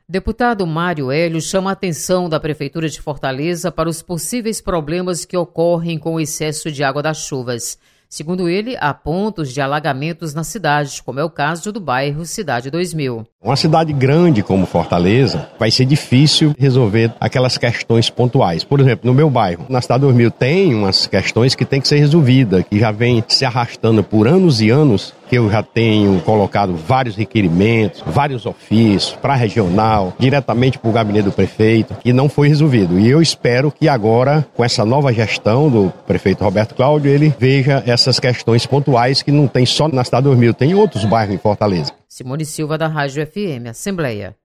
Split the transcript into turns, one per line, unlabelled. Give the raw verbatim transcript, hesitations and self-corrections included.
Deputado Mário Hélio chama a atenção da Prefeitura de Fortaleza para os possíveis problemas que ocorrem com o excesso de água das chuvas. Segundo ele, há pontos de alagamentos na cidade, como é o caso do bairro Cidade dois mil.
Uma cidade grande como Fortaleza, vai ser difícil resolver aquelas questões pontuais. Por exemplo, no meu bairro, na Cidade dois mil, tem umas questões que tem que ser resolvidas, que já vem se arrastando por anos e anos, que eu já tenho colocado vários requerimentos, vários ofícios para a regional, diretamente para o gabinete do prefeito, e não foi resolvido. E eu espero que agora, com essa nova gestão do prefeito Roberto Cláudio, ele veja essas questões pontuais que não tem só na Cidade dois mil, tem em outros bairros em Fortaleza.
Simone Silva, da Rádio F M Assembleia.